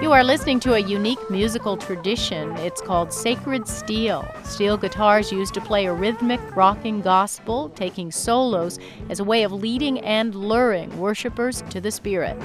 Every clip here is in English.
You are listening to a unique musical tradition. It's called Sacred Steel. Steel guitars used to play a rhythmic, rocking gospel, taking solos as a way of leading and luring worshipers to the Spirit.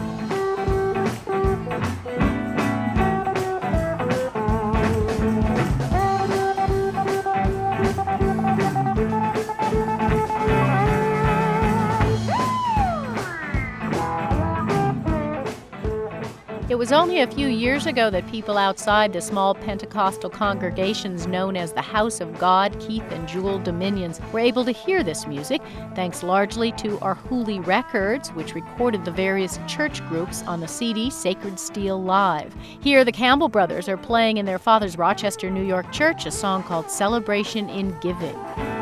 It was only a few years ago that people outside the small Pentecostal congregations known as the House of God, Keith and Jewel Dominions, were able to hear this music, thanks largely to Arhoolie Records, which recorded the various church groups on the CD Sacred Steel Live. Here, the Campbell brothers are playing in their father's Rochester, New York church a song called Celebration in Giving.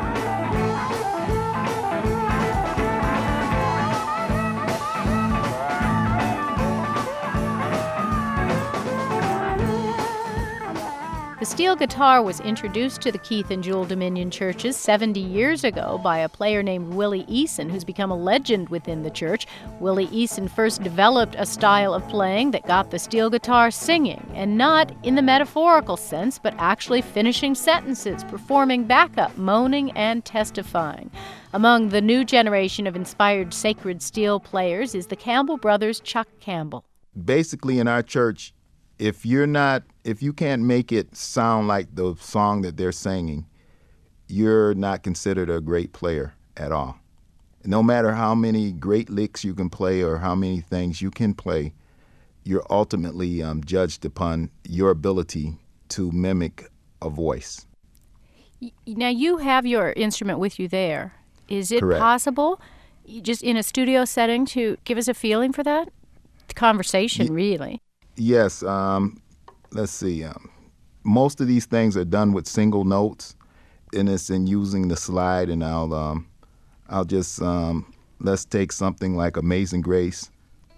The steel guitar was introduced to the Keith and Jewel Dominion churches 70 years ago by a player named Willie Eason, who's become a legend within the church. Willie Eason first developed a style of playing that got the steel guitar singing, and not in the metaphorical sense, but actually finishing sentences, performing backup, moaning, and testifying. Among the new generation of inspired sacred steel players is the Campbell brothers' Chuck Campbell. Basically, in our church, if you can't make it sound like the song that they're singing, you're not considered a great player at all. No matter how many great licks you can play or how many things you can play, you're ultimately judged upon your ability to mimic a voice. Now, you have your instrument with you there. Is it Correct. Possible, just in a studio setting, to give us a feeling for that? The conversation, really. Yes. Let's see. Most of these things are done with single notes, and it's in using the slide. And I'll just let's take something like Amazing Grace.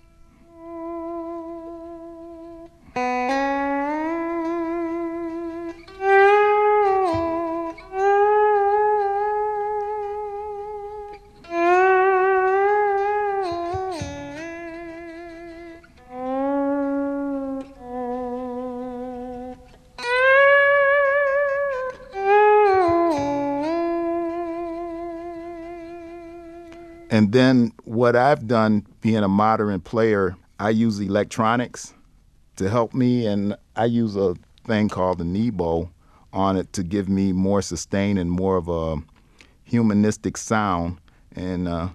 And then what I've done, being a modern player, I use electronics to help me, and I use a thing called a Nebo on it to give me more sustain and more of a humanistic sound. And a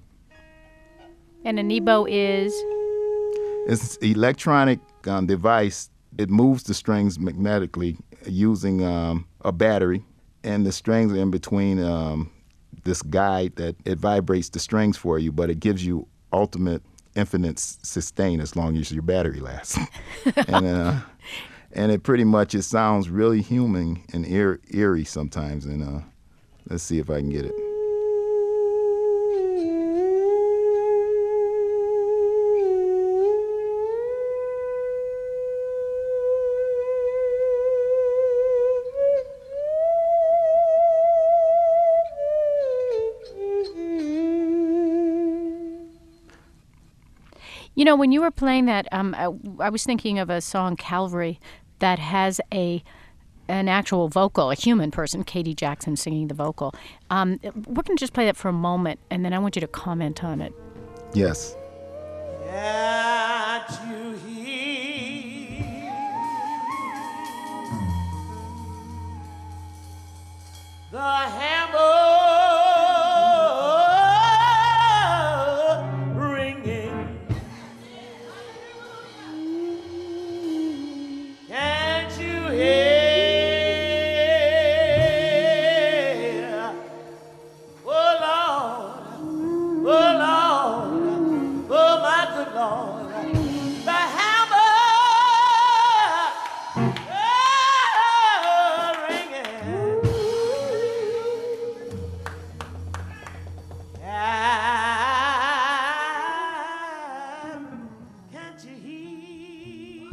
Nebo is? It's an electronic device. It moves the strings magnetically using a battery, and the strings are in between this guide that it vibrates the strings for you, but it gives you ultimate infinite sustain as long as your battery lasts. And it pretty much, it sounds really human and eerie sometimes. And let's see if I can get it. You know, when you were playing that, I was thinking of a song, Calvary, that has an actual vocal, a human person, Katie Jackson singing the vocal. We're going to just play that for a moment, and then I want you to comment on it. Yes. Can't you hear the hammer ringing? Can't you hear? Oh Lord, oh Lord, oh my good Lord, the hammer ringing. Can't you hear?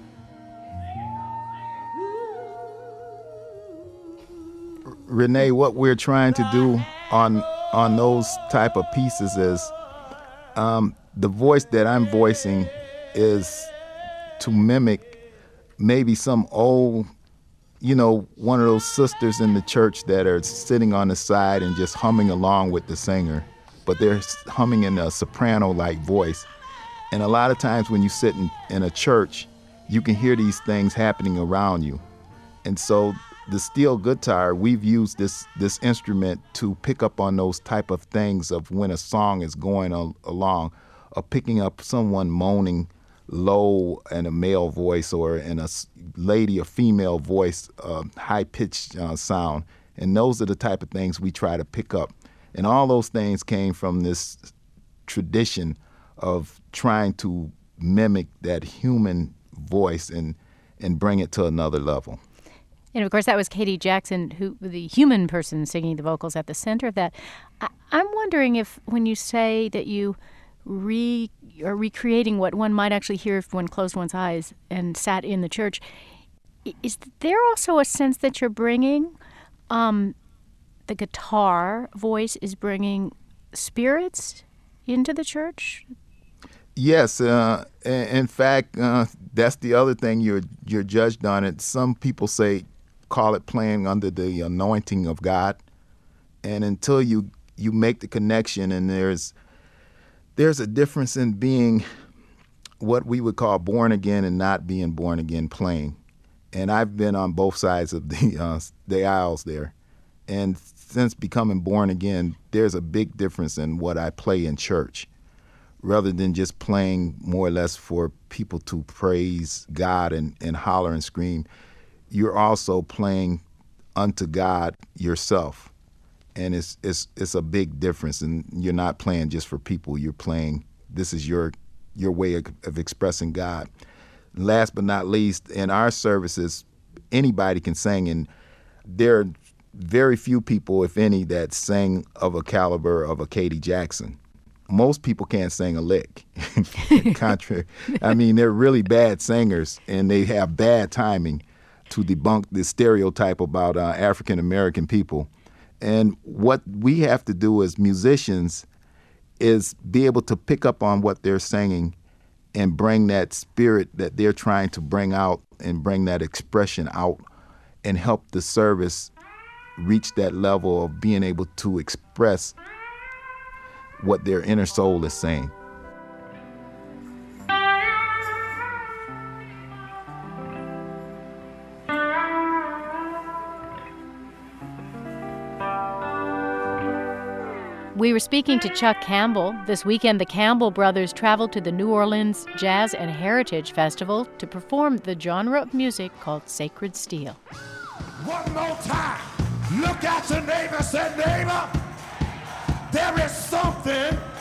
Renee, what we're trying to do on those type of pieces is the voice that I'm voicing is to mimic maybe some old, one of those sisters in the church that are sitting on the side and just humming along with the singer, but they're humming in a soprano-like voice. And a lot of times when you sit in a church, you can hear these things happening around you. And so the steel guitar, we've used this instrument to pick up on those type of things of when a song is going along, or picking up someone moaning low in a male voice, or in a lady or female voice, high-pitched sound. And those are the type of things we try to pick up. And all those things came from this tradition of trying to mimic that human voice and bring it to another level. And of course, that was Katie Jackson, who the human person singing the vocals at the center of that. I'm wondering if, when you say that you are recreating what one might actually hear if one closed one's eyes and sat in the church, is there also a sense that you're bringing the guitar voice is bringing spirits into the church? Yes. In fact, that's the other thing you're judged on it. Some people call it playing under the anointing of God. And until you make the connection, and there's a difference in being what we would call born again and not being born again playing. And I've been on both sides of the aisles there. And since becoming born again, there's a big difference in what I play in church. Rather than just playing more or less for people to praise God and holler and scream, you're also playing unto God yourself. And it's a big difference. And you're not playing just for people. You're playing, this is your way of expressing God. Last but not least, in our services, anybody can sing. And there are very few people, if any, that sing of a caliber of a Katie Jackson. Most people can't sing a lick. Contrary. I mean, they're really bad singers, and they have bad timing, to debunk the stereotype about African-American people. And what we have to do as musicians is be able to pick up on what they're singing and bring that spirit that they're trying to bring out and bring that expression out and help the service reach that level of being able to express what their inner soul is saying. We were speaking to Chuck Campbell. This weekend, the Campbell brothers traveled to the New Orleans Jazz and Heritage Festival to perform the genre of music called Sacred Steel. One more time, look at your neighbor, say, neighbor, there is something